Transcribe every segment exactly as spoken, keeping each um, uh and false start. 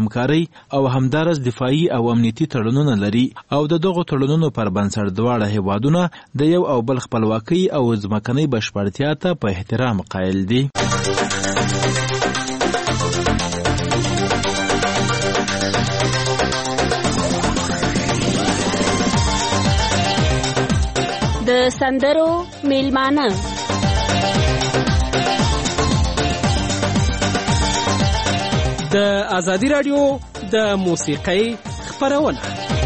همکاري او همدارس دفاعي او امنیتي تړونونه لري او د دغو تړونونو پر بنسټ دواړه هیوادونه د یو او بل خپلواکۍ او ځمکنۍ بشپړتیا ته په احترام قایل دي. د سندرو میلمانه د ازادي رادیو د موسیقۍ خپرونه.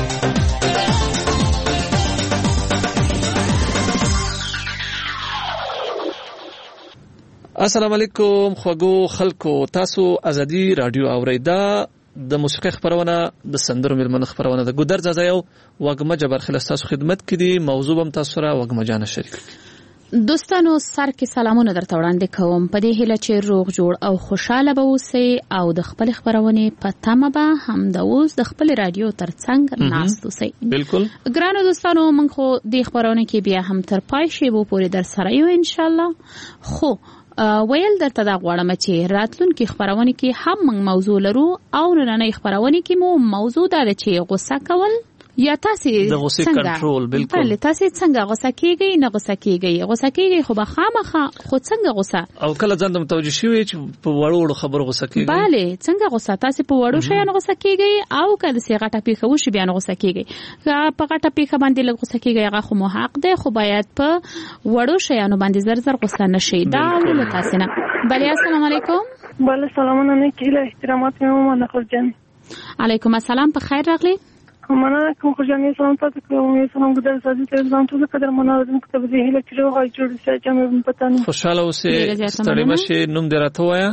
السلام علیکم خوږو خلکو، تاسو ازادي رادیو اوریدا د موسیقۍ خبرونه د سندرو میلمنه خبرونه د ګودر ځای او وګمه جبر خلاص تاسو خدمت کړي. موضوع هم تاسو سره وګمه جان شریک. دوستانو سر کې سلامونه درته وړاندې کوم په دې هیله چې روغ جوړ او خوشاله به اوسئ او د خپل خبرونه په تمه به هم د اوس د خپل رادیو ترڅنګ ناست اوسئ. بالکل ګرانو دوستانو، موږ خو د خبرونه کې بیا هم تر پای شی وو پورې در سره یو ان شاء الله. خو ویل درته دا غواړم چې راتلونکي خبرونه کې هم موږ موضوع لرو او نننۍ خبرونه کې مو موضوع دا ده چې غوسه کول یا تاسو د غوسې کنټرول. بالکل بله، تاسو څنګه غوسه کیږئ نه غوسه کیږئ غوسه کیږئ خو به خامخا خو څنګه غوسه او کله ځان ته متوجه شوي چې په وړو وړو خبرو غوسه کیږئ. بله، څنګه غوسه تاسو په وړو شیانو غوسه کیږئ او کله چې غټه پیښه وشي بیا غوسه کیږئ. په غټه پیښه باندې لږ غوسه کیږئ هغه خو مو حق دی، خو باید په وړو شیانو باندې زر زر غوسه نشئ. دا ول تاسو نه. بله، السلام علیکم. بله، سلامونه نه کیله احترامات مې مو نه خورجان. علیکم السلام، په خیر راغلی. مننه کوم خورجان، سلام تاسو کوم. سلام ګدر سازي ته ځان ټول قدر مننه کوم ته به هله چې روغ جوړ شي چې مې پته. خوشاله اوسئ، ستړي مشه. نوم دې راته وایا.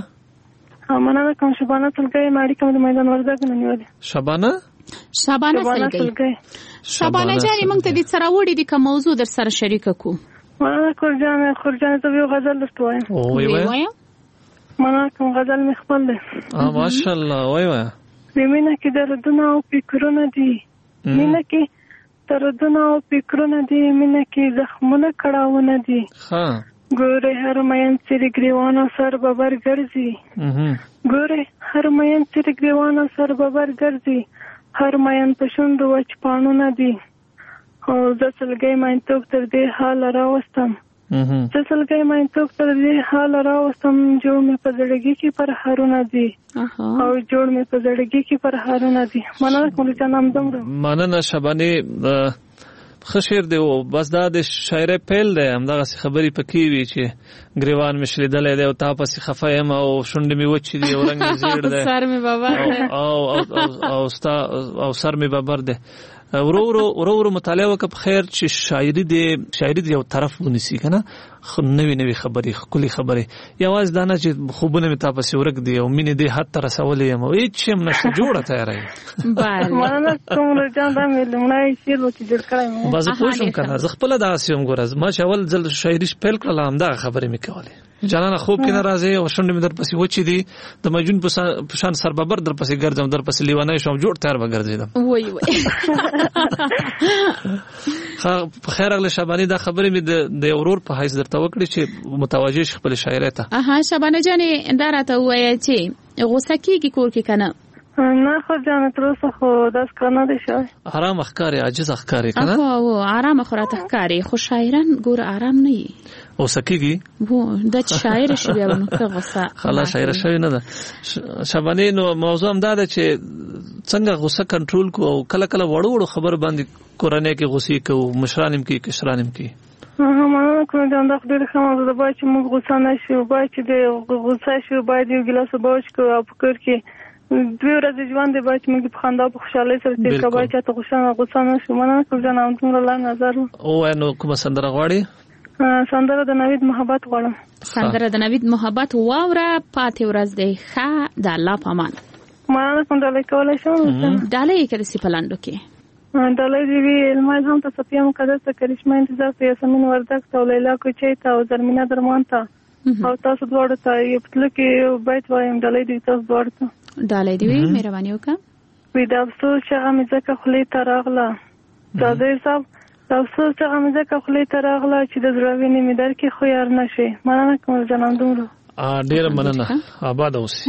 مننه کوم. شبانه تلګي ماړي کوم د میدان ورځ نه نیول. شبانه شبانه تلګي شبانه جاري موږ ته دې سره وړي د کوم موضوع در سره شریک کو. مننه خورجان. خورجان ته یو غزل درته وایم. او وی وای. مننه کوم. غزل مې خپل دی. اه ماشاءالله. وای وای. مینه کې دردونه او فکرونه دي، مینه کې دردونه او فکرونه دي، مینه کې زخمونه کړهونه دي. ها ګوره هر مین چې ګریوانو سر ببر ګرځي، ګوره هر مین چې ګریوانو سر ببر ګرځي، هر مین په شوندو وچ پانونه دي. او زه سلګۍ مین توک تر دې حال راوستم، زه سلګۍ مین توک تر دې حال راوستم، جوړ مې په زړګي کې پر هارونه دي او جوړ مې په زړګي کې پر هارونه دي. مننه کوم چې نام دومره. مننه شبانه. خشیر دی او بس دا د شاعر پیل دی، همدغه خبرې پکې وی چې ګریوان مشل دلې دی او تا پسې خفایم او شونډې می وچې دی او رنگ زیړ دی سر می بابر او او ستا او سر می بابر دی. ورو ورو ورو ورو مطالعه وکړه په خیر چې شاعري دی شاعري دی یو طرف ونیسي کنه. خو نوې نوې خبرې خولي خبرې یواز دانه چې خوبونه می تا پسې ورک دی او مینې دی حد تر رسولې یم او هیڅ هم نشته جوړه تیارای. بله مننه کوم. رجان دا مې لمړی شعر و چې جوړ کړی بس پوه شوم کنه. زه خپله داسې یم ګوره ما چې اول ځل شاعري پیل کړله همدغه خبرې مې کولې. جانانه خوب کې نه راځي او شونډې مې در پسې وچې دي د مجنون په شان سرببر در پسې ګرځم در پسې لیونی شوم جوړ تیار به ګرځېدم. وای وای. په خیر اغله شبانه دا خبرې مې د ورور په حیث درته وکړې چې متوجه شي خپل شاعرۍ ته. اها شبانه جانې دا راته وایي چې غوسه کېږي کور کې کنه. نه خو جانه تر اوسه خو داس کار نه دی شوی. آرام ښکاري، عاجز ښکاري کنه. او آرام خو راته ښکاري خو شاعران ګور آرام نه وي. غوسه کېږي وو د شاعر شي بیا نو ته غوسه خلاص شاعر شوی نه ده. شبانه نو موضوع هم دا ده چې څنګه غوسه کنټرول کو او کله کله وړو وړو خبر باندې کورنۍ کې غوسې کو، مشرانم کې کشرانم کې. ها ما کوم دا خبره خمه ده باید چې موږ غوسه نشو، باید چې د غوسه شو باید یو ګلاس اوبه وڅښو او فکر کې دوی ورځې ژوند دی باید چې موږ په خندا په خوشحالۍ سره تېر کړو، باید چې ته غوسه غوسه نشو. مننه کوم جان دومره لا نظر او نو کومه سندره غواړي؟ سندره د نوید محبت غواړم. سندره د نوید محبت واوره پاتې ورځ دی ښه د الله په امان. مننه کوم ډالۍ کولی شم؟ ډالۍ یې کړې سپلانډو کې ډالۍ دې وي علمای هم ته صفیه مقدس ته کرشمه انتظار ته یاسمین وردک ته لیلا کوچی ته او زرمینه درمان ته او تاسو دواړو ته یو پتل کې یو بیت وایم. ډالۍ دې تاسو دواړو ته ډالۍ دې وي مهرباني وکړه. وی د افسوس چې هغه مې ځکه خولې ته راغله صادق صاحب، د افسوس چې هغه مې ځکه خولې ته راغله چې د زړه وینې مې در کې خو یار نشي. مننه کوم جانان دومره. ډېره مننه، آباد اوسئ.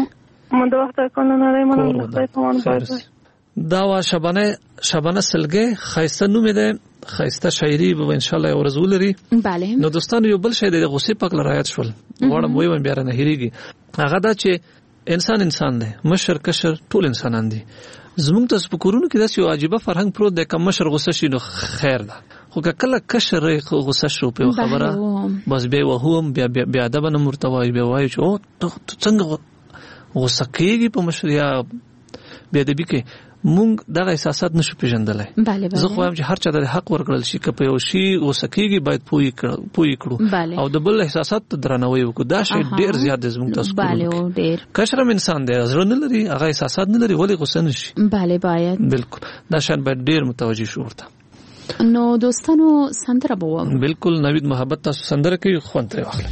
مونږ د وخت کولو نه مننه خدای په امان باندې دا وا شبانه شبانه سلګه خایسته نوم ده خایسته شاعری به ان شاء الله ورزول لري bale نو دوستانو یو بل شی د غصې پک لرایت شول وړم وای بیا نه هریږي هغه دا چې انسان انسان دی مشر کشر ټول انسانان دي زموږ تاسو په کورونو کې داسې یو عجیبه فرهنګ پروت دی کوم مشر غصه شي نو خیر ده خو کله کشر غصه شو په خبره بس به وهم بیا بیا ادب نه مرتوي به وای چې او ته څنګه غصه کېږي په مشر یا بیا د بیکه مونږ دغه احساسات نشو پیژندلای زه خو هم چې هر چا د حق ورکړل شي که په یو شی وسکیږي باید پوي کړو پوي کړو او د بل احساسات درناوی وکړو دا شی ډیر زیات زموږ تاسو کوو کشرم انسان دی زړه نه لري هغه احساسات نه لري ولې غوسه نشي bale باید بالکل دا شان باید ډیر متوجي شو ورته نو دوستانو سندره بو بالکل نوید محبت تاسو سندره کوي خوند تر واخلئ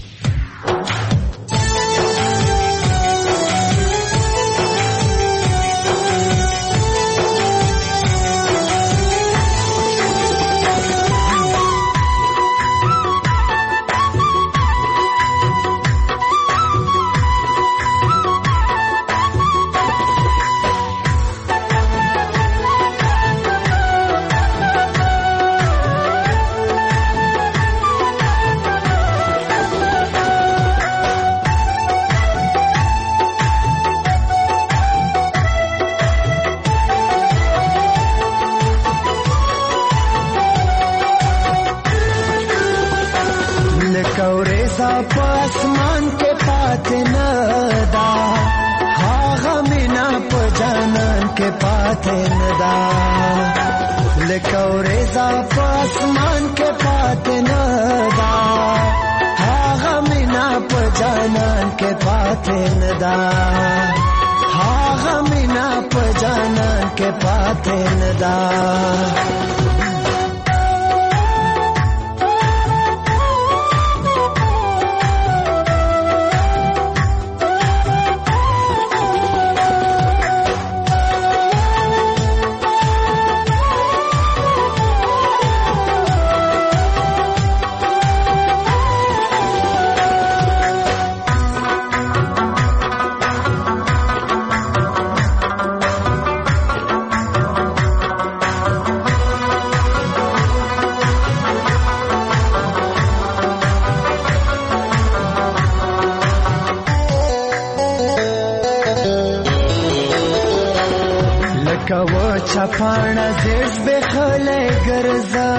چپانا زیز بخله گرزا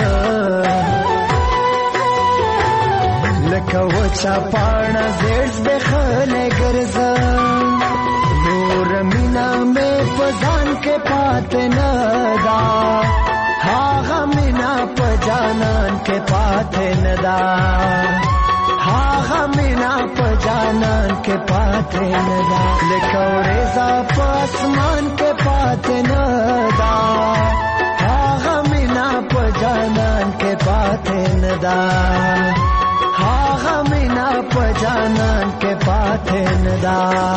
لکه و چپانا زیز بخله گرزا نور مینا میں پزان کے پات ندا ہاغا مینا پجانان کے پات ندا ہاغا مینا پجانان کے پات ندا لکه و رضا پاسمان کے پات ندا ہاغا مینا پجانان کے پات ندا ہاغا مینا پجانان کے پات ندا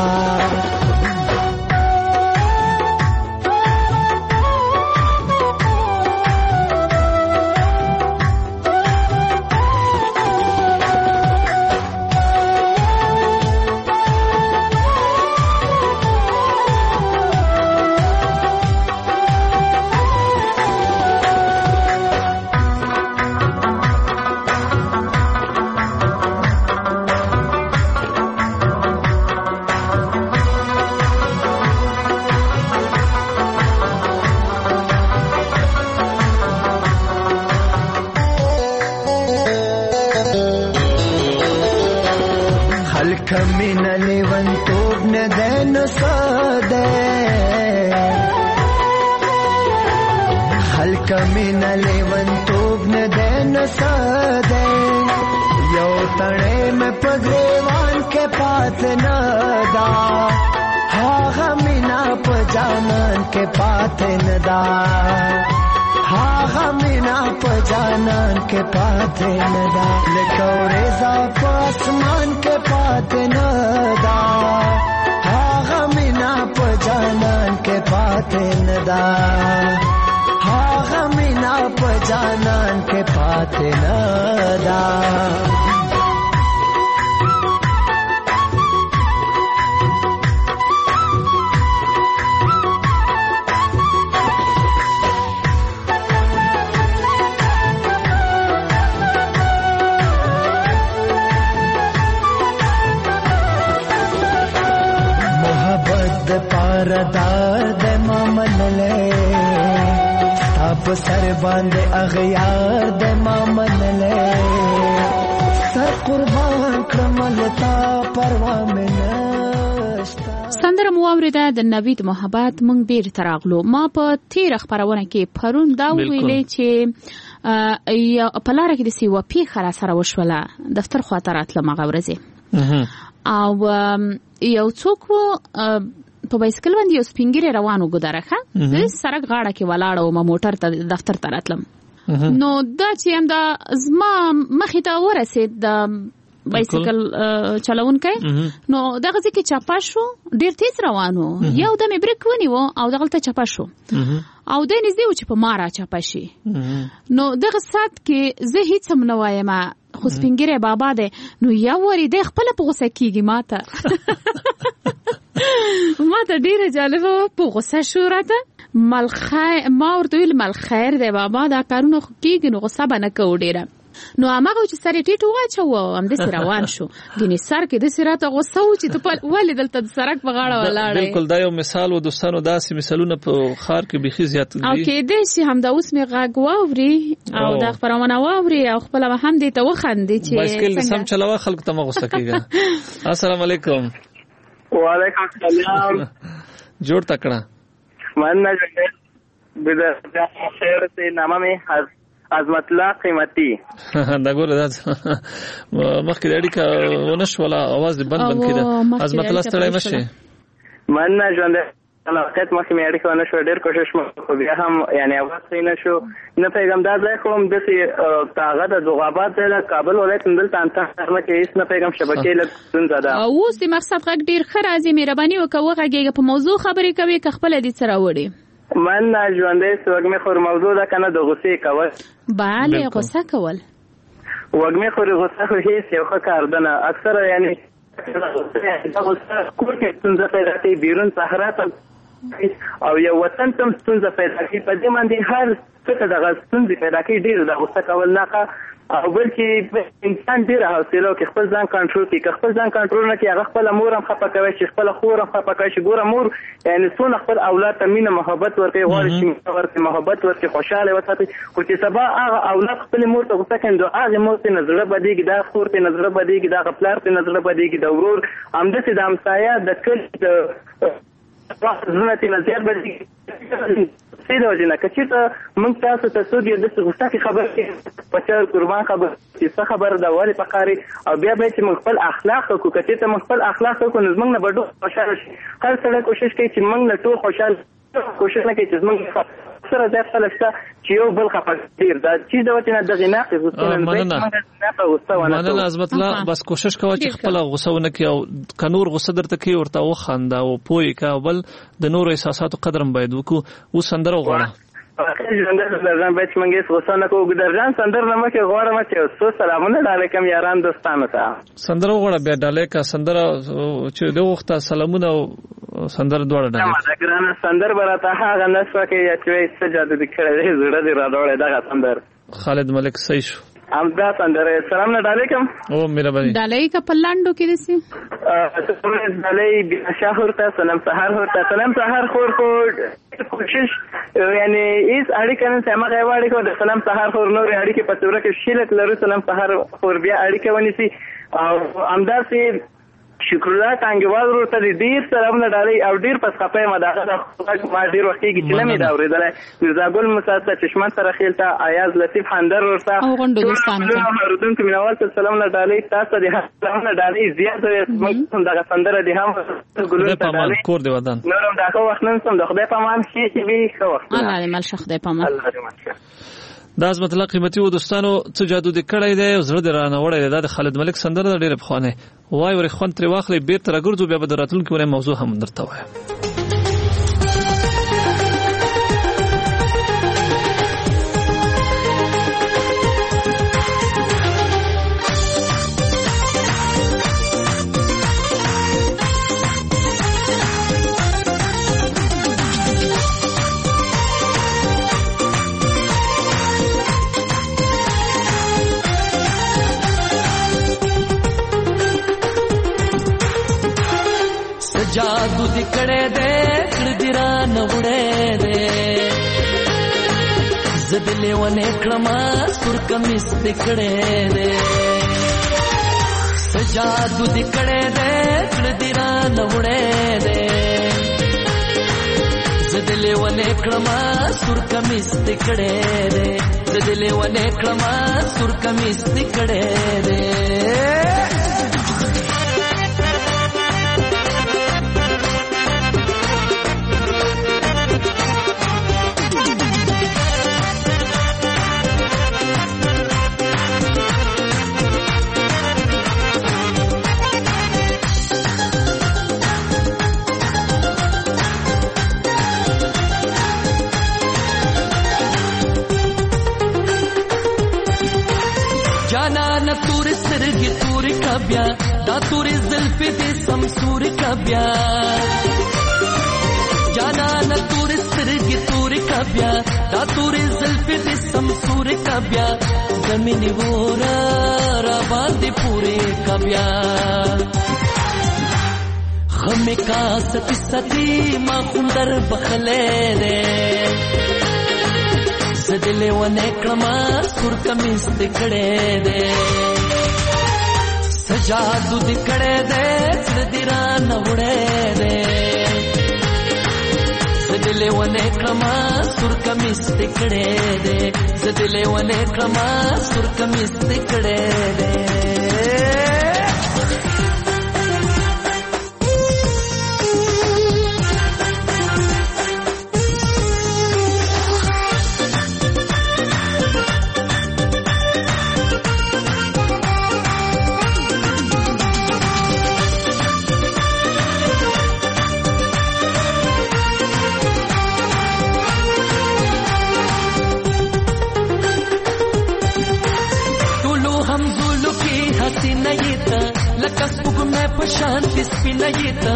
کمین لیون توب ندین ساده خل کمین لیون توب ندین ساده یو تڑے میں پگریوان کے پات ندا ہاغا مینا پجانان کے پات ندا ہاغا مینا پجانان کے پات ندا لکو رضا پاسمان کے پات ندا ہاغا مینا پجانان کے پات ندا ہاغا مینا پجانان کے پات ندا وفادار د ما منلې تاپ سر باندې اغیار د ما منلې سر قربان کړم لتا پروا مې نشتا. سندره مو اوریده د نوید محبت. مونږ بیرته راغلو. ما په تیر خبرونه کې پرون دا ویلې چې یا په لاره کې د سی و پی خره سره وشوله دفتر خواته راتلم هغه ورځې او یو څوک په بایسکل باندې یو سپینګری روانو ګدارخه د سړک غاړه کې ولاړ او ما موټر ته دفتر ته راتلم نو دا چې هم دا زما مخې ته ورسید د بایسکل چلونکی نو دغه ځکه چپا شو ډیر تیز روانو یو دمه بریک ونیو او دغه ته چپا شو او د نږدې و چې په مارا چپا شي نو دغه سات کې زه هیڅ هم نه وایم خو سپینګری بابا دی نو یو وری د خپل په غوسه کیږي ماته ماته ډیره جالبه په غوسه شو راته مل خیر ما ورته ویل مل خیر دی بابا دا کارونه کیږي نو غوسه به نه کوو ډیره نو هغه چې سره ټیټ واچو هم د روان شو ګینه سر کې د سراته غوسه و چې ته ولې دلته د سرک په غاړه ولاړې. بالکل دا یو مثال و دوستانو داسې مثالونه په خار کې بيخي زیات دي او کې دې چې هم دا اوس می غاګ واوري او دا خبرونه واوري او خپل هم دې ته وخندې چې بایسکل سم چلاوه خلک ته غوسه کیږي. السلام علیکم. وعلیکم السلام. جوړ تکړه من نه بده خیر ته نامه می عظمت الله قیمتي دا ګوره دا مخکې د اړیکه ونشوله اواز دې بند بند کېده. عظمت الله ستړی مشه من نه ژوند علاقت مخکې مې اړیکه ونشو ډېر کوشش مې خو بیا هم یعنی اواز صحیح نشو نه پیغام دا ځای کوم داسې تاغه د دغابات دی د کابل ولایت دلته انته نه کې هیڅ نه پیغام شبکې لږ ستونزه ده او اوس د مقصد غږ ډېر ښه راځي. مهرباني وکړه وغږېږه په موضوع خبرې کوي که خپله دې څه راوړي. من ژوندې وګمې خور موضوع ده کنه د غصې کول. bale غصه کول وګمې خور غصه خو هیڅ یو ښه کار ده نه اکثر یعنی دا غصه کور کې څنګه پیدا کوي بیرون صحرا ته او یو وطن تم څنګه پیدا کوي په دې باندې هر څه دغه څنګه پیدا کوي ډیر د غصه کول نه او بل چې انسان ډیر حوصله کوي خپل ځان کنټرول کوي خپل ځان کنټرول نه کوي هغه خپل مور هم خپه کوي چې خپل خور هم خپه کوي چې ګوره مور یعنی څونه خپل اولاد ته مینه محبت ورکوي غواړي چې ورته محبت ورکوي خوشاله وساتي خو چې سبا هغه اولاد خپل مور ته غوسه کوي نو هغه مور ته نظر بدیږي دا خور ته نظر بدیږي دا خپلار ته نظر بدیږي دا ورور همداسې د همسایه د کل زونه ته نظر بدیږي سیده وجنه کچې ته موږ تاسو ته سود یو د غوسه کې خبر کې پچا قربان خبر چې خبر دا وری پکاري او بیا به چې موږ خپل اخلاق کو کچې ته موږ خپل اخلاق کو نو موږ نه بډو خوشاله شي هر څړ کوشش کوي چې موږ نه ټول خوشاله کوشش نه کوي چې موږ سره ځای خلک چې یو بل خپل ډیر دا چې دا وته د غنا غوسه نه مننه عظمت الله بس کوشش کوه چې خپل غوسه ونه کوي او کنور غوسه درته کوي ورته وخنده او پوي کا بل د نور احساساتو قدرم باید وکړو و سندره وغواړه ژوندې درځم به چې موږ یې غوسه نه کوو درځم سندر نه مکه غواړم چې سو سلامونه علیکم یاران دوستانو ته سندره وغواړه بیا ډالې کا سندره چې د وخت سلامونه سندر دوړه ده ما دا ګرانه سندر براته هغه نسوه کې چې څه جادو د کړه دې زړه دې را ډوړې دا سندر خالد ملک صحیح شو امدا سندر سلام نه علیکم او مهرباني ډالې کا پلاندو کې دي سره ډالې شهر ته سلام سحر ورته سلام سحر خور کو کوشش یعنی ایس اړیکه نه سم غواړي کو د سلام سحر خور نور اړیکه په توره کې شیلت لري سلام سحر خور بیا اړیکه ونیسي او امدا سي شکر الله څنګه ورته ډیر سلامونه ډالۍ او ډیر پس خپه ما دغه ما ډیر وخت کې چې نه مې دا اورېدل مرزا ګل مساعده چشمان سره خیلته ایاز لطیف خندر ورته او غونډو دوستانو ته اردن کې منوال سلامونه ډالۍ تاسو د سلامونه ډالۍ زیات موږ دغه سندره دي هم ګلونه ډالۍ کور دی ودان نورم دا خو وخت نن سم د خدای په امان شي چې وی خو الله دې مل شخ دې په امان الله دې مل دا عظمت الله قیمتي و دوستانو څه جادو دې کړی دی زړه دې رانه وړی دی دا د خالد ملک سندره ډېره پخوانۍ وای ورې خوند ترې واخلئ بېرته راګرځو بیا به د راتلونکي اونۍ موضوع هم درته وایم جادو دکڑے دے کڑ زدلې ونه کړما سر کمیس دکړې دې سجادو دکړې دې کړ دې را نوړې دې زدلې ونه کړما سر کمیس دکړې دې زدلې ونه کړما سر کمیس دکړې دې بیا دا تورې زلفې دې سمسورې کا بیا جانا نه تورې سترګې تورې کا بیا دا تورې زلفې دې سمسورې کا بیا زمینې وره را باندې پورې کا بیا خمې کا ستی ستی ما خوندر بخلې دې زدلې ونه کړما سور کمیس دې کړې دې جادو دکړې دې زړه را نوړې دې زدلې ونه کړما سور کمیس دکړې دې زدلې ونه کړما سور کمیس دکړې دې شانتی سپینا یتا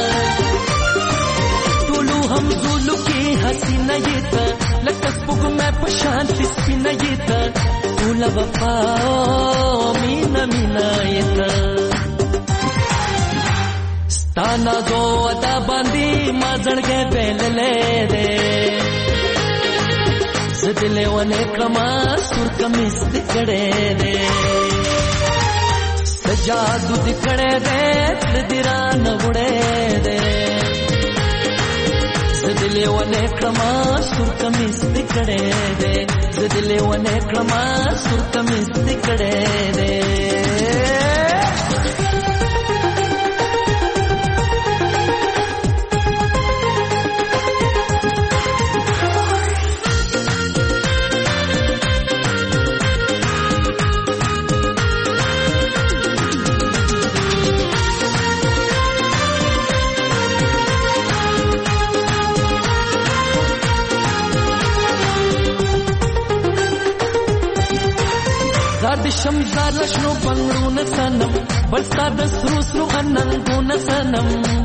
ټولو هم زولو کې حسینا یتا لکه سپوږ مې په شانتی سپینا یتا ټول وفا مینا مینا یتا ستانا دو ادا باندې ما ځړګې بیللې دې زدلې ونه کړما سور کمیس دکړې دې جادو دکړې دې دې را نوړې دې زدلې ونه کړما سور کمیس دکړې دې زدلې ونه کړما سور کمیس دکړې دې شمزار لشنو بنگړو نسنم بلستا د سرو سرو اننګو نسنم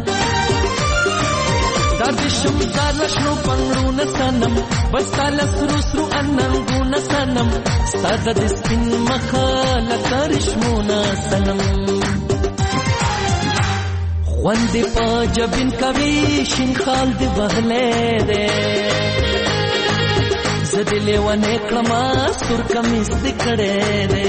درد شمزار لشنو بنگړو نسنم بلستا د سرو سرو اننګو نسنم ستاد د سپین مخه لکه رشمو نسنم خوند په جبین کوي شین خال دی بهلې دې زدلې ونه کړما سور کمیس دکړې دې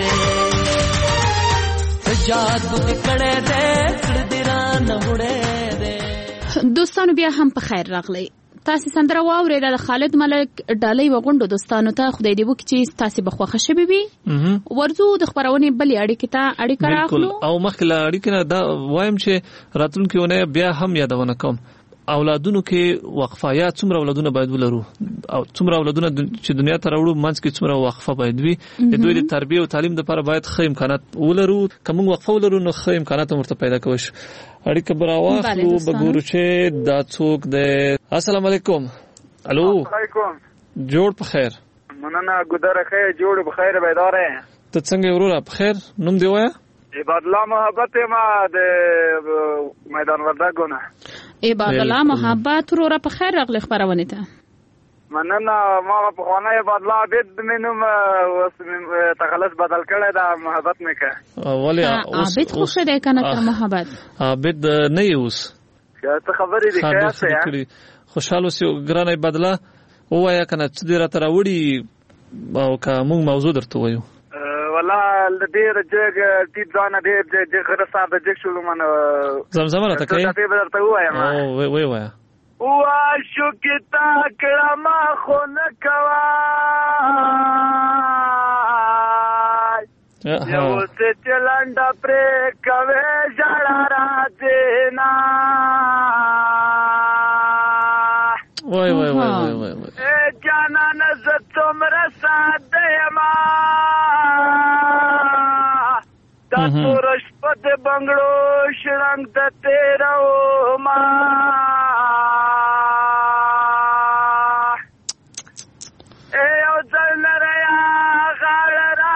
جادو دکړې دې کړ دې را نوړې دې دوستانو بیا هم په خیر راغلی تاسو سندره واورید د خالد ملک ډالۍ وغونډو دوستانو ته خدای دې وکړي چې تاسو بخوخه شوي وي ورزو د خبرونې بلې اړیکې ته اړیکه راغلو او مخکې اړیکه دا وایم چې راتلونکي ونه بیا هم یادونه کوم اولادونو کې وقفه یا څومره اولادونه باید ولرو او څومره اولادونه چې دنیا ته راوړو منځ کې څومره وقفه باید وي د دوی د تربیه او تعلیم لپاره باید ښه امکانات ولرو کوم وقفه ولرو نو ښه امکانات ورته پیدا کوو اړیکه براواخلو بګورو چې دا څوک دی السلام علیکم الو علیکم جوړ په خیر مننه ګدره خیر جوړ په خیر بیداره ته څنګه وروره په خیر نوم دی وایا عباد الله محبت ما د میدان وردګونه عباد الله محبت وروره په خیر راغلی خبرونه ته مننه ما په خانه عباد الله عبد منم اوس تخلص بدل کړی دا محبت مې که ولی اوس عبد خو شه دی کنه تر محبت عبد نه یوس ته خبرې دي که خوشاله سي ګرانه بدله وایا کنه چې را تر وړي او که موږ موضوع درته وایو والله ډېر جګ ټیپ ځان ډېر جګ غره صاحب د جګ شلو من زمزمه راته کوي ته به درته وایم او وای وای وای وا شو کتا کړه ما خو نه کوا یو څه چلند پرې کوي ژړا راځي نا وای وای وای وای وای اے جانا نظر تمرا ساده ما تا تورش پد بنگلو شرنگ د تیرا ما اے او ځل نریا غاړ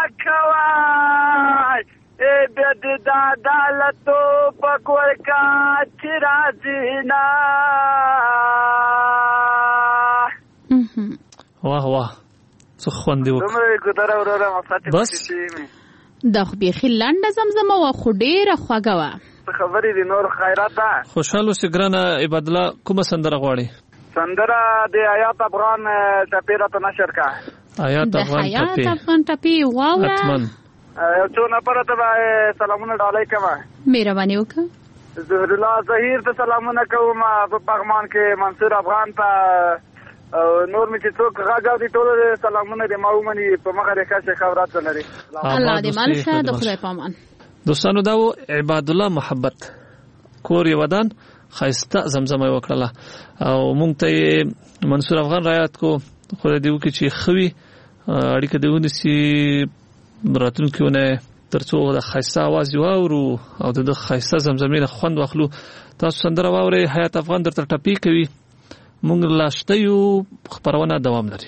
راکوای اے بد دادالتو پکور کا چرازینا واه واه څه خوند دی وکړه بس دا خو بیخي لنډه زمزمه وه خو ډېره خوږه وه خبرې دي نور خیرات ده خوشحال اوسې ګرانه عباد الله کومه سندره غواړې سندره د حیات افغان ټپې راته نشر کا حیات افغان ټپې د حیات افغان ټپې واوره یو څو نفره ته به سلامونه ډالۍ کومه مهرباني وکړه زهر الله ظهیر ته سلامونه کوم په پغمان کې منصور افغان ته نور می چې څوک غاګاو دي ټول سلامونه دې ما ومني په مخه د ښه خبرات لري الله دې مل شه د خدای پامان دوستانو دا و عباد الله محبت کور یې ودان خایسته زمزمه وکړه او مونږ ته منصور افغان رایات کو خدای دې وکړي چې خوي اړیکه دې ونیسي راتلونکیونه ترڅو د خایسته आवाज واورو او د خایسته زمزمې خوند واخلو تاسو سندره واوري حیات افغان درته ټپی کوي مونږ لاشته یو خبرونه دوام لري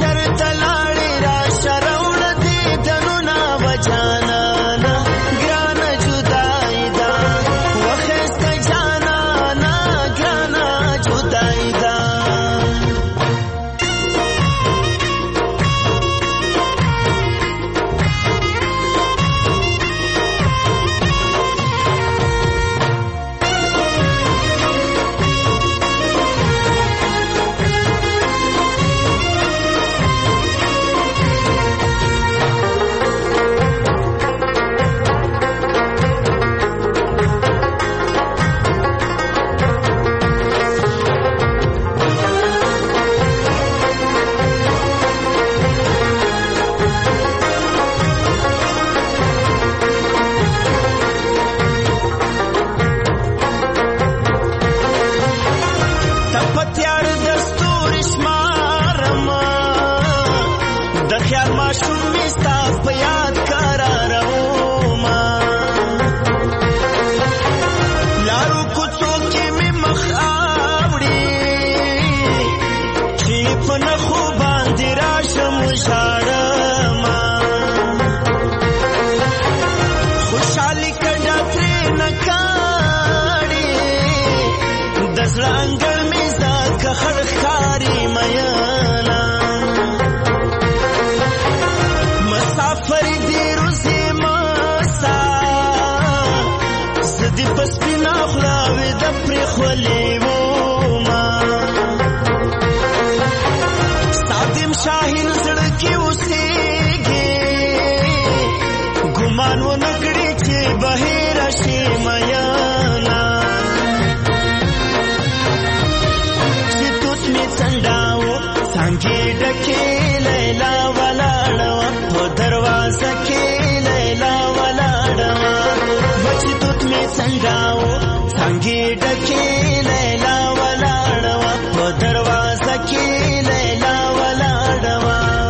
جانا نا گران زړه انګړ مې زکه خړښکاري میانا مسافر دی روزي مسا زدي پس بنا خلاوي د پرې خولې وو ما ستادم شاهین زړه کې اوسېږي ګمان و نکړي چې بهر شي میانا چې توس می څنډاو څنګه ډکه لیلا ولاړو په دروازه کې لیلا ولاړو چې توس می څنډاو څنګه ډکه لیلا ولاړو په دروازه کې لیلا ولاړو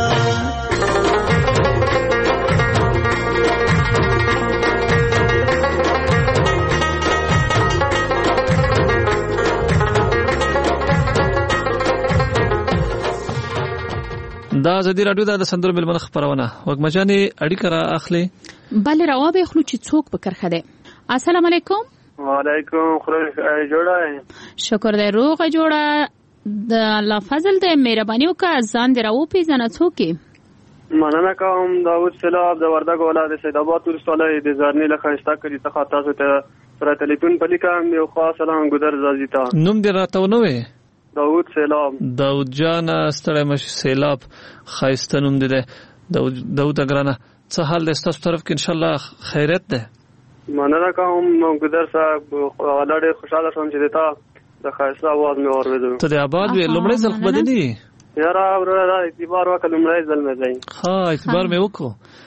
دا زدي رادیو دا د سندرو ملمن خبرونه وګمجاني اړیکه را اخلي بل راوبه خلو چې څوک بکر خده. السلام علیکم. وعلیکم خیر جوړه شکر دې روغ جوړه د الله فضل دې مهرباني وکړه ځان دې راو پیژنه څوک مننه کوم داوود سلام د وردګ ولایت سید آباد ولسوالۍ د زرنی له خښتا کړي ته تاسو ته سره ټلیفون پلیکم یو خاص سلام ګذر زازیتا نوم دې راته ونه وې داوود سلام داوود جان ستړی مش سیلاب خایسته نوم دې داوود داوود اگرانه څه حال دې تاسو طرف کې ان شاء الله خیرت ده مننه کوم ګذر صاحب ولړې خوشاله شوم چې تا د خایسته आवाज مې اوریدو ته د آباد وې لمړی ځل بدني یاره ورته اعتبار وکړ لمړی ځل مې ځای ها اعتبار مې وکړو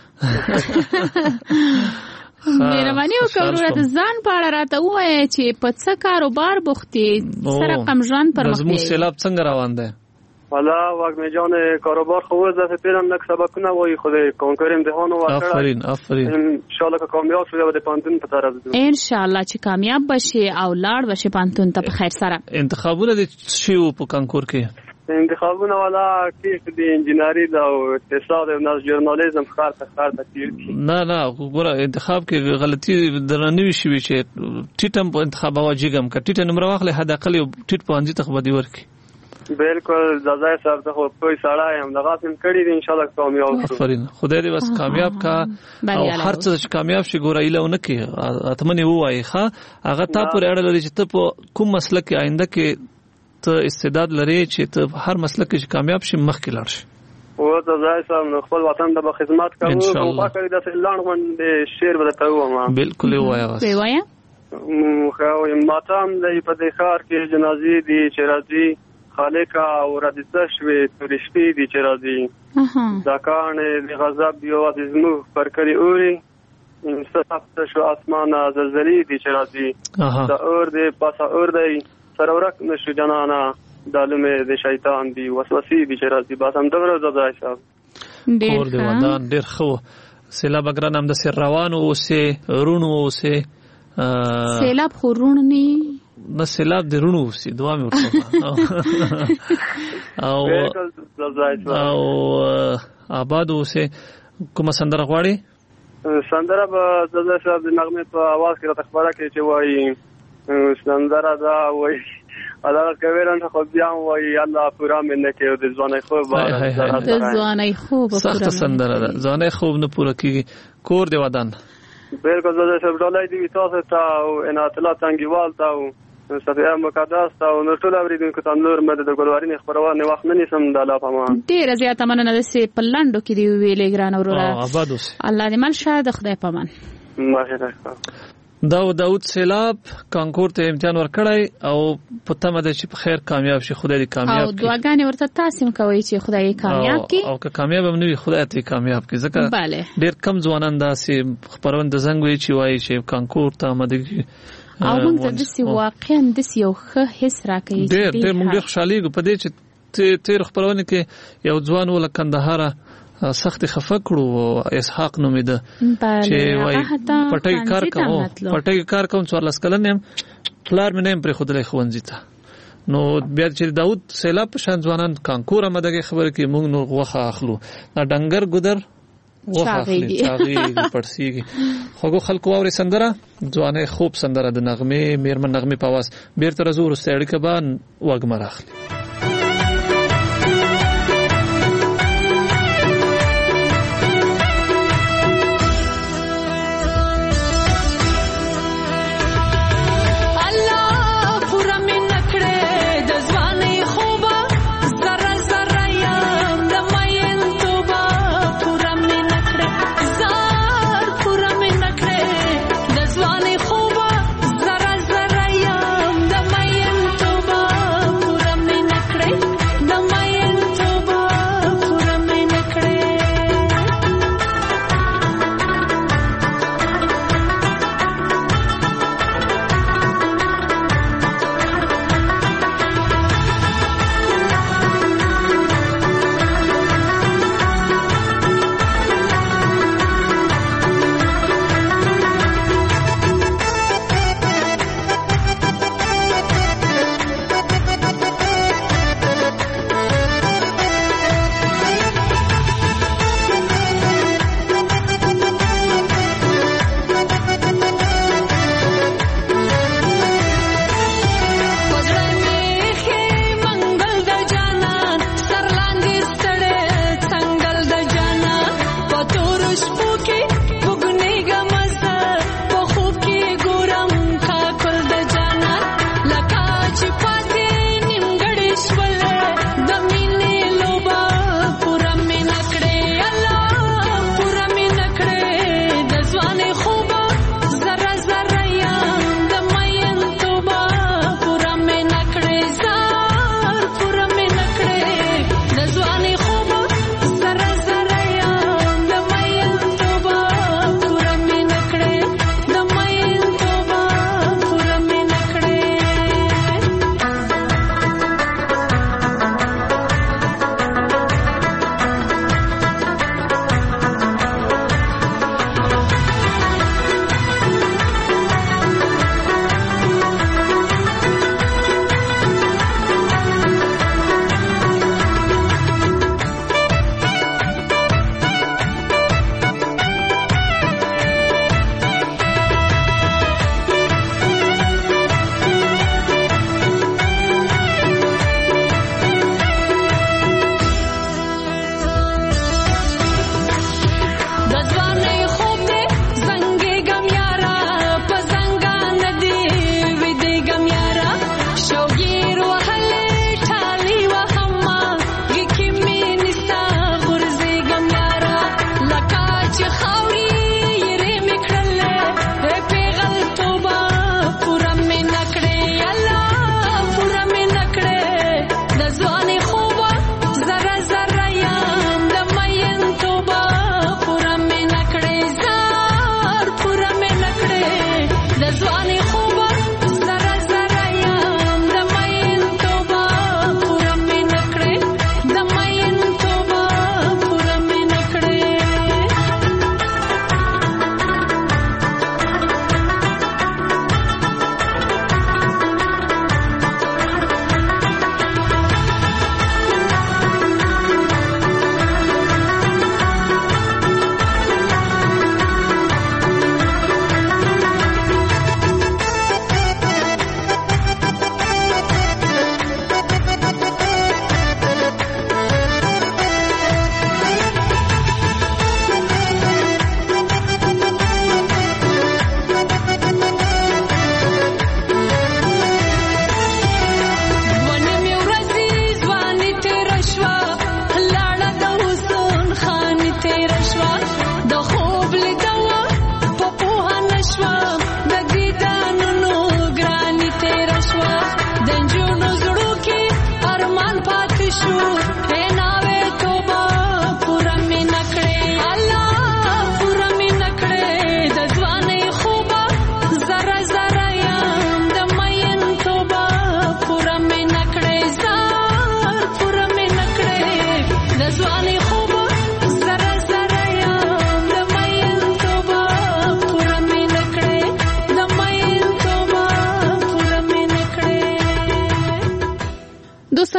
مهرباني وکړه ورته ځان په اړه راته وایي چې په څه کاروبار بوختي سره قمژان پر مخ دی سیلاب څنګه روان دی والا واګمه جان کاروبار خو زه پیرم نک سبقونه وای خو دې کنکوریم دهانو وکړه آفرین آفرین ان شاء الله که کامیاب شو د پانتون په طرف ځو ان شاء الله چې کامیاب بشي او لاړ بشي پانتون ته په خیر سره. انتخابونه دي شی په کانکور کې انتخابونه والا کې د انجینری او اقتصاد او ناس ژورنالیزم ښکار ته ښکار ته نه نه وګوره انتخاب کې غلطي درنوي شي چې ټیټم په انتخاب واجبم ک ټیټ نمبر واخلې حد اقل ټیټ په انځي تخبدي ورکی بالکل ځای صاحب ته خو په ساړه هم دغه سم کړی دي ان شاء الله کامیاب شو. آفرین خدای دې بس کامیاب کا او هر څه چې کامیاب شي ګور ایلونه کې اتمنې وایي ښا هغه تا پر اړه لري چې ته په کوم مسله کې آینده کې ته استعداد لري چې ته هر مسله کې کامیاب شې مخکې لاړ شې او د ځای صاحب نو خپل وطن ته خدمت کوو او پاکه د اعلان باندې شعر ودته ومه بالکل وایا وای وایا خو ماتم د په دې ښار کې جنازې دي چې راځي خالق او ردیته شوی ترشتي دي چې راځي دا کانه د غضب یو عزمو پر کړی اوري انصاف شو اسمانه زلزلې دي چې راځي دا اور دې پاسه اور دی سرورک نشو جنانا دالمه د شیطان دی وسوسې دي چې راځي بس هم دغه ځای صاحب اور دی ودان ډیر خو سیلاب اگران هم د سر روانو اوسه رونو اوسه سیلاب خو رون ني نه سیلاب د رونو اوسه دعا مې وکړه او او آباد اوسه کومه سندره غواړي سندره به د صاحب د نغمه په आवाज کې راته خبره کوي چې وایي سندره دا وایي الله کویران خو بیا وایي الله پورا مننه کې د ځواني خوب د ځواني خوب پورا سخت سندره ده ځواني خوب نه پوره کیږي کور دی ودان بالکل د صاحب ډالای دی تاسو ته او ان اطلاع څنګهوال تا او صفه مقدس تا او نور ټول اوریدونکو ته نور مده د ګلوارین خبرونه وخت نه نسم د الله په امان ډیر زیاته مننه د سي پلانډو کې دی ویلې ګران اورورا آبادوس الله دې مل شاده خدای په امان ماشه داود داود سیلاب کانکور ته امتحان ورکړای او پته مده چې په خیر کامیاب شي خدای دې کامیاب کړي او دعاګانې ورته تاسو کوي چې خدای کامیاب کړي او که کامیاب هم نه وي خدای ته کامیاب کړي ځکه ډیر کم ځوانان داسې خبرونه د زنګ وی چې وایي چې کانکور ته آمدګي او موږ د دې واقعا د یو ښه حس راکړي ډیر ډیر موږ خوشالي په دې چې تیر خبرونه کې یو ځوان ول کندهار سخت خفه کړو اسحاق نومېده چې وای پټي کار کوم پټي کار کوم څوارلس کلن يم پلار مې نه پر خودلې خوندې ته نو بیا چې داود سیلاب په شان ځوانان کانکور آمدګي خبره کې موږ نو غوخه اخلو دا ډنګر ګدر چاغيږي چاغيږي پړسيږي خوګو خلکو اوري سندره ځوانه خوب سندره د نغمه میرمن نغمه په واس بیرته رزور استړی کبان وګمراخلی Pura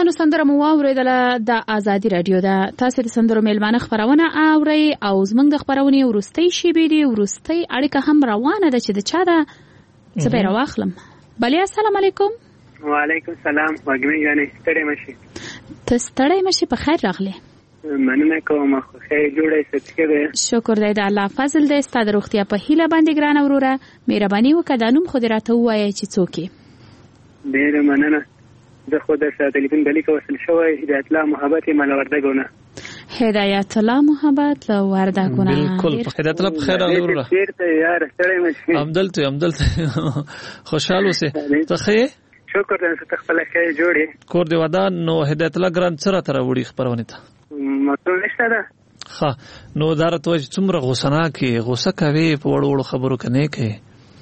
دوستانو سندره مو واوریدله د آزادي رادیو ده. تاسو د سندرو میلمانه خبرونه اورئ او زموږ د خبرونې وروستۍ شیبې دي، وروستۍ اړیکه هم روانه ده چې د چا ده څه به راواخلم. بلې السلام علیکم. وعلیکم السلام. وګمې یعنی ستړی مشي ته ستړی مشي په خیر راغلی. مننه کوم خو خیر جوړه ستګه ده. شکر دی د الله فضل دی. ستاسو د روغتیا په هیله باندې ګران وروره مهرباني وکړه د نوم خو دې راته ووایه چې څوک یې. ډېره مننه. زه خو در سره تلیفون بلی که وصل شوی هدایت الله محبت یم له وردګونه. هدایت الله محبت له وردګونه. بالکل هدایت الله بخیر وروره. چیرته یار ستړی مشي؟ همدلته همدلته خوشاله اوسې. ته ښه شکر دې ته خپل خیر جوړې کور دی ودان. نو هدایت الله ګران سره تر وړي خبرونه ته مطلب نشته ده. ښه نو دا راته چې څومره غوسه نه کې غوسه کوي په وړو وړو خبرو کې نه کوي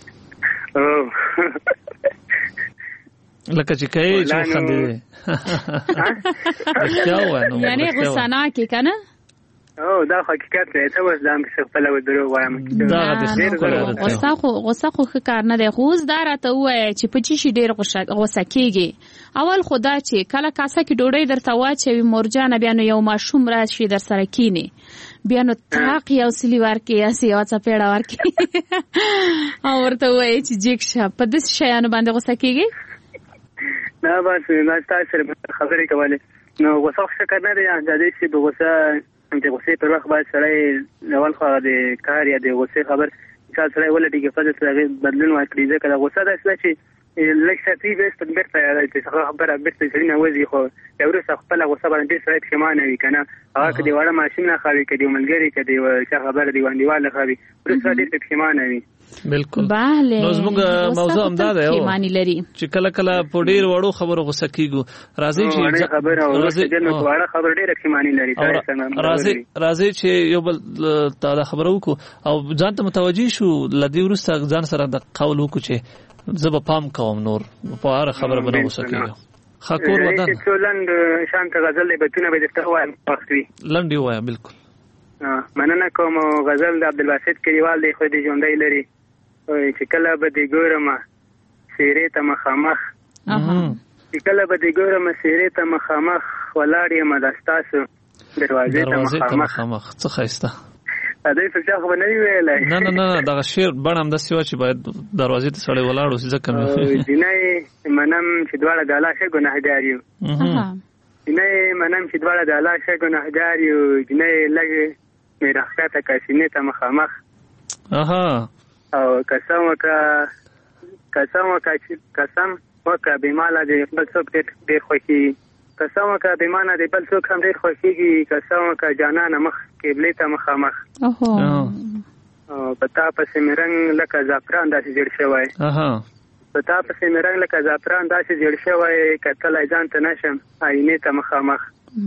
لکه چې کوي چې خندې کیا وای نو یعنی غوسه نه کې کنه. او دا حقیقت دی. ته اوس دا مې خپل و درو وایم. دا د غوسه خو غوسه خو کار نه دی. خو اوس دا راته وای چې په چی شي ډیر غوسه کېږي. اول خدا چې کله کاسه کې ډوډۍ درته واچوي مورجانه بیا نو یو ماشوم راشي در سره کینی بیا نو تاق یو سلی ورکې یا سی واڅه پیړه ورکې او ورته وای چې جګ شه په دې شیانو باندې غوسه کېږي. نه بس نه تاسو سره خبرې کولې نو غوسه څه کار نه دی. دا دې چې د غوسه د غوسې پر وخت باید سړی اول خو د کار یا د غوسې خبر مثال سړی ولې دیګه فزه سره بدلون ورکړي. ځکه د غوسه د اصله چې لکه تی بیس په بیرته چې خبره بیرته سړی نه وځي خو یو ورځ خپل غوسه باندې سړی پښیمانه وي کنه. هغه کدي وړه ماشین نه خاوي کدي ملګری کدي څه خبره دی باندې واله خاوي ورسره دې پښیمانه وي. بالکل bale نو زموږ موضوع هم دا ده چې کله کله په ډیر وړو خبرو غوسه کیږو. راځي چې خبره راځي چې نو وړه خبر ډیر پښیمانی لري. راځي راځي چې یو بل تا خبرو کو او ځان ته متوجي شو لدی ورسته ځان سره د قول وکړو چې زب پام کوم نور په هر خبره باندې غوسه کیږم. خاکور ودان چې څولند شانت غزل به به درته وایم وخت وي لنډي وایا. بالکل مننه کوم. غزل د عبدالباسط کلیوال دی خو دې ژوندۍ لري چې کله به دې ګورم سیرې ته مخامخ چې کله به دې ګورم سیرې ته مخامخ ولاړ یم د ستاسو دروازې ته مخامخ. څه ښایسته دا څه څه خو نه ویلای. نه نه نه دا شعر بڼه هم د سیوا چې باید دروازې ته سړی ولاړ اوسي. ځکه مې دینه منم چې دواړه د الله شه ګناهګار یو. دینه منم چې دواړه د الله شه ګناهګار یو. دینه لګ مې راخته کاسینه ته مخامخ. اها او قسم وکا قسم وکا چې قسم وکا به مالا دې بل څوک ډېر خوشي. قسم وکا به مانا دې بل څوک هم ډېر خوشيږي. قسم وکا جانانه مخ قبله ته مخامخ. اوهو او پتا پسې مرنګ لکه زعفران داسې جوړ شوی. اها پتا پسې مرنګ لکه زعفران داسې جوړ شوی. کتل ځان ته نشم آینه ته مخامخ.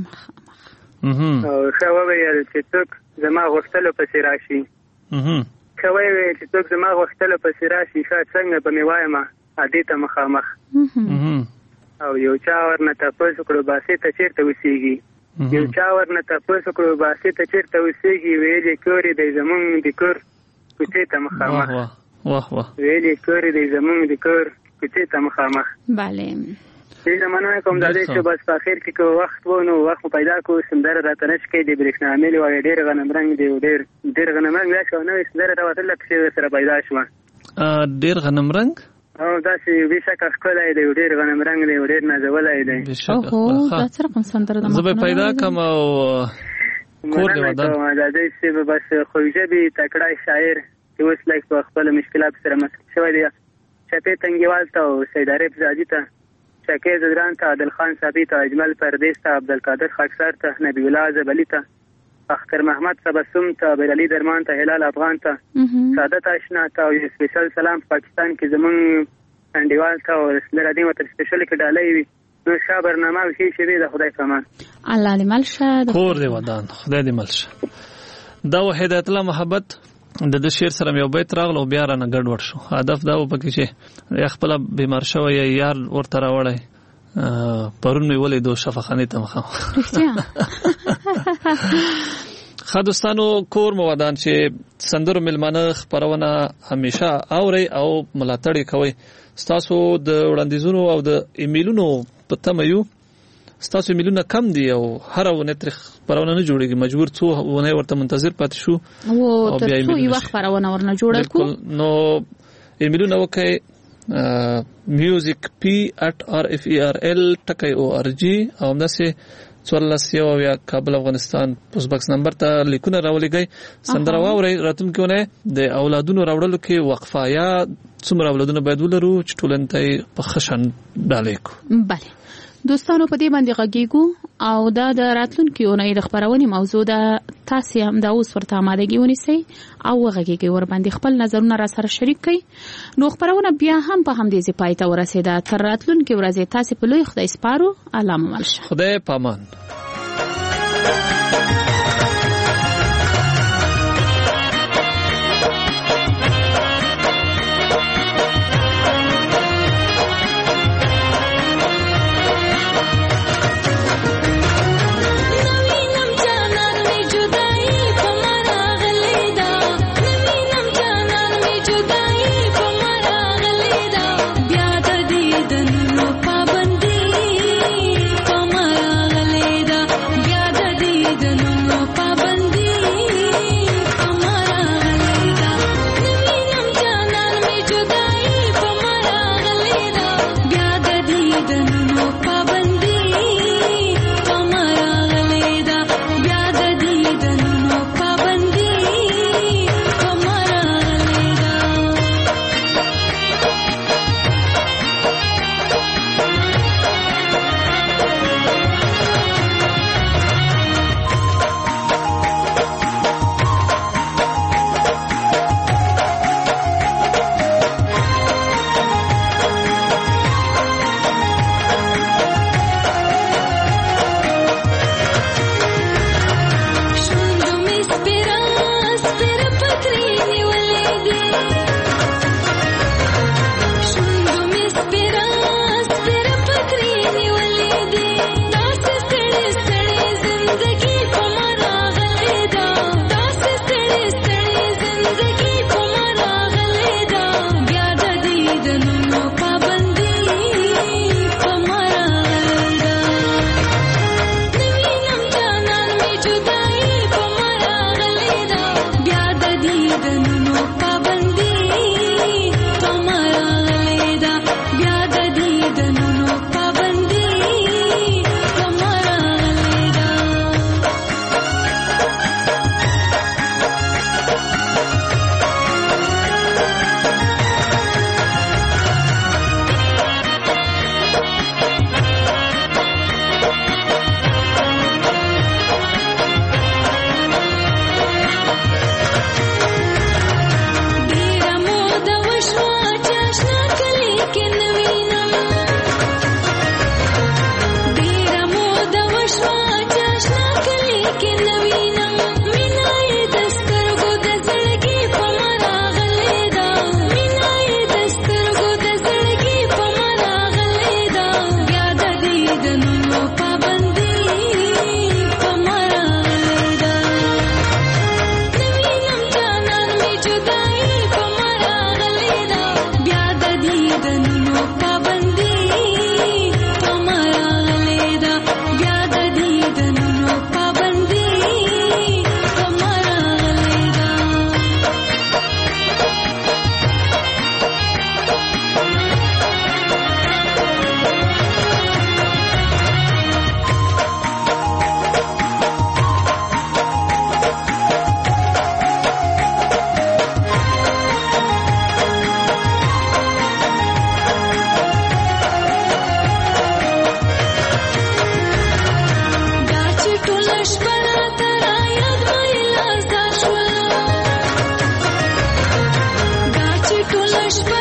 او خو ویل چې څوک زما غوښتلو پسې راشي. خو ویل چې څوک زما غوښتلو پسې راشي ښه څنګه به مې وایم ادي ته مخامخ. او یو چا ورنه تاسو کړو باسي ته چیرته وسیږي. یو چا ورنه تاسو کړو باسي ته چیرته وسیږي. ویلې کورې د زمون د کور کوڅې ته مخامخ. واه واه ویلې کورې د زمون د کور کوڅې ته مخامخ. bale زه مننه کوم د دې چې بس په اخر کې کو وخت وونو وخت پیدا کو سندره راته نشکې د برېښنا عامل و ډېر غنم رنگ دی ډېر ډېر غنم رنگ یا شو نو سندره راوته لکه سره پیدا شو. ډېر غنم رنگ او دا چې بشکه ښکلی دی ډېر غنم رنگ دی ډېر نازولی دی. اوهو دا څه رقم سندره ده. زه به پیدا کوم او کور دی ودان. دا دې چې بس خو ژبې تکړه شاعر چې اوس لایک په خپل مشکلات سره مخ شوی دی. چپې تنګیوال ته او سید عارف زادي ته شکیه زدران ته عادل خان صافی ته اجمل پردیس ته عبدالقادر خاکسار ته نبی الله زبلی ته اختر محمد تبسم ته بیرعلی درمان ته هلال افغان ته سعادت آشنا ته او سپیشل سلام پاکستان کې زمون انډیوال ته او لرادي وتر سپیشل کې ډالۍ وي. نو ښه برنامه وشي چې د خدای فمان الله دې مل شه کور دې ودان خدای دې مل شه. دا هدایت الله محبت د د شعر سره یو بیت راغلو بیا را نه ګډوډ شو. هدف دا و پکې چې خپل بیمار شوی یار ورته راوړی پرون مې ولیدو شفاخانه ته مخه. ښه دوستانو کور مو ودان چې سندرو ملمانه خبرونه همیشه اوري او ملاتړ کوي. ستاسو د وړاندیزونو او د ایمیلونو په تمه یو ستاسو ایمیلونه کم دي او هر ونه تر خبرونه نه جوړیږي مجبور څو ونه ورته منتظر پاتې شو او تر څو یو خبرونه ورنه جوړه کو نو ایمیلونه وکي music p at r f e r l ټکی او ار جی او همداسې څوارلس یو یا کابل افغانستان پوسټ باکس نمبر ته لیکونه راولېږئ سندره واورئ راتلونکي اونۍ د اولادونو راوړلو کې وقفه یا څومره اولادونه باید ولرو چې ټولنې ته په ښه شان ډالۍ کړو. بله دوستانو په دې باندې غږیږو او دا د راتلونکي اونۍ د خبرونې موضوع ده. تاسو هم دا اوس ورته آمادګي ونیسئ او غږیږئ ور باندې خپل نظرونه را سره شریک کړئ. نو خبرونه بیا هم په همدې ځای پای ته ورسېده. تر راتلونکي ورځې تاسو په لوی خدای سپارو. الله مو مل شه. خدای پامان. Push